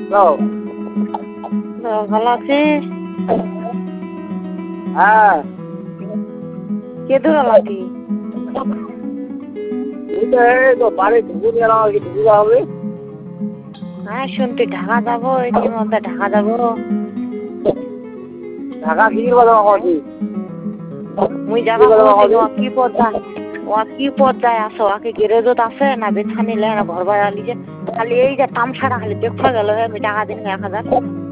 Hello. ভালো আছিস? হ্যাঁ। কে দূর নাকি? এই তো বাড়ি ঢুকুন গেলাম আর কি, ঢুকুতে হবে। হ্যাঁ শুনতে ঢাকা যাবো, এটির মধ্যে ঢাকা যাবো। ঢাকা কিনির কথা কছি। মুই যাবা কইছি কি পর্যায়ে আছো? আকে গ্যারেজত আছে না বেছা নিলে না ঘর ভাড়া লিজে? খালি এই যে তামসাটা খালি দেখা গেল, আমি টাকা দিন 1000।